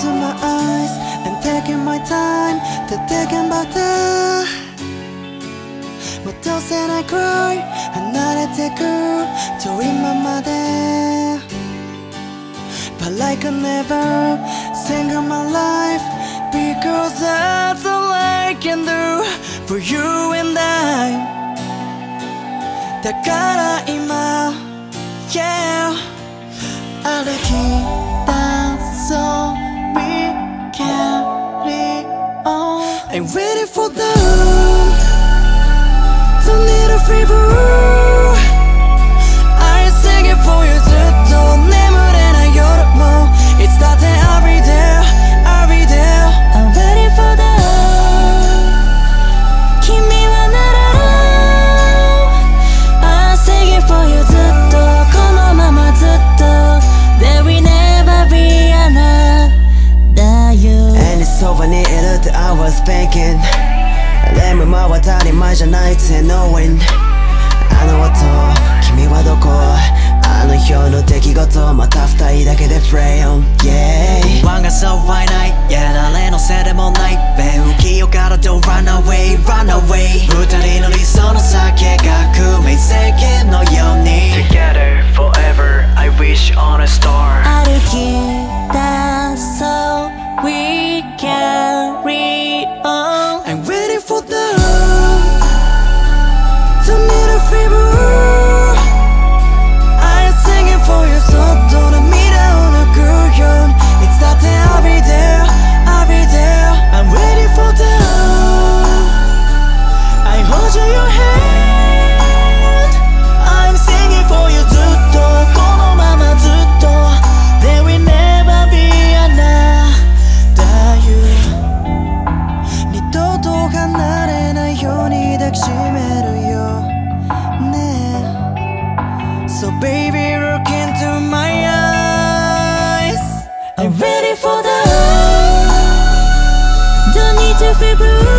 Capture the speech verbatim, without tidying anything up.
closing my eyes and taking my time to think about her. 뭐 또 say I cry 하나를 take her 또 입만마대 But like I never sing of my life Because that's all I can do For you and I 다 가라 이마 Yeah 아르기다 so we carry on I'm waiting for the Don't need a favor I sing it for youずっと眠れない夜もいつだって I'll be there I'll be there I'm waiting for the 君はなら I sing it for you ずっとこのままずっと There will never be another you And it's so funny it I was thinking 眠間は当たり前じゃないって knowing あの音君はどこあの日の出来事また二人だけで pray on yeah ワンが so finite yeah 誰のせいでもない浮世からと run away run away 二人の理想の先が組世間のように Together forever I wish on a star 歩き出そう we carry on I'm waiting for the Don't need a favor I sing it for you so don't let me down a girl It's that day I'll be there I'll be there I'm waiting for the I hold you your hand I'm singing for you ずっとこのままずっと There will never be another you 二度と離れないように抱きしめるよね So baby look into my eyes I'm ready for the Don't need to feel blue